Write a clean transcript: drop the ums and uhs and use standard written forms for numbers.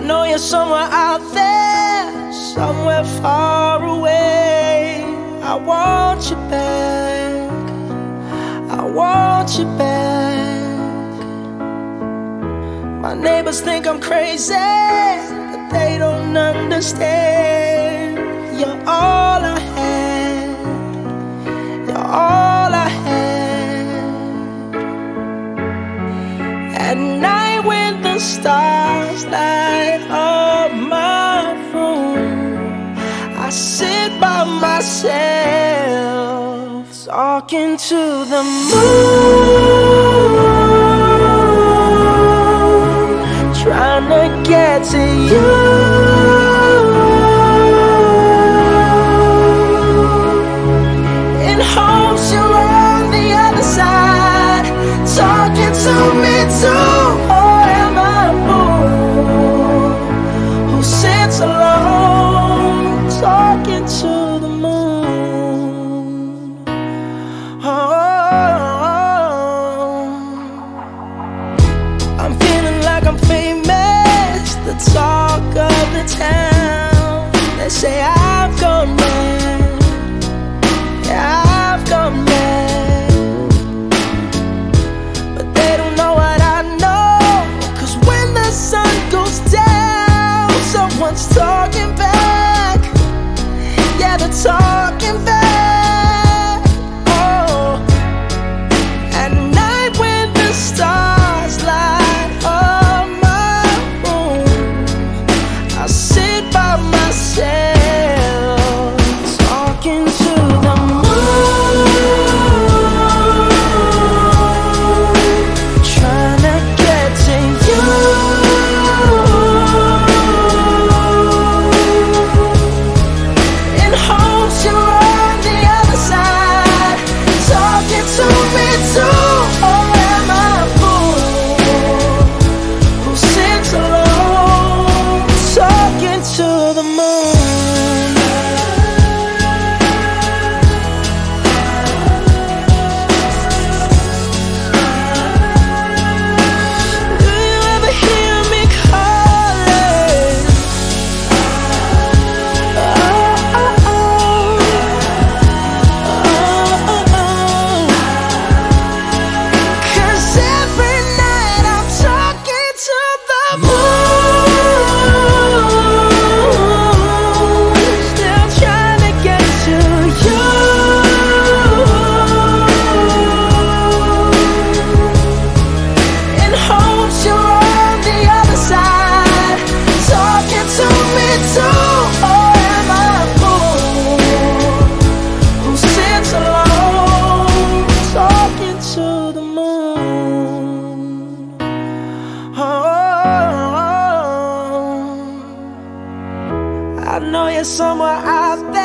know you're somewhere out there, somewhere far away. I want you back, I want you back. My neighbors think I'm crazy, but they don't understand. You're all I had, you're all I had. At night when the stars light up my room, I sit by myself talking to the moon, trying to get to you. Hopes you're on the other side, talking to me too. Or am I a fool who sits alone, talking to the moon? Oh, I'm feeling like I'm famous, the talk of the town. They say I've gone mad, yeah, I've gone mad, but they don't know what I know. 'Cause when the sun goes down, someone's talking back. Yeah, they're talking back. Oh, at night when the stars light up my room, I sit by myself talking to the I know you're somewhere out there.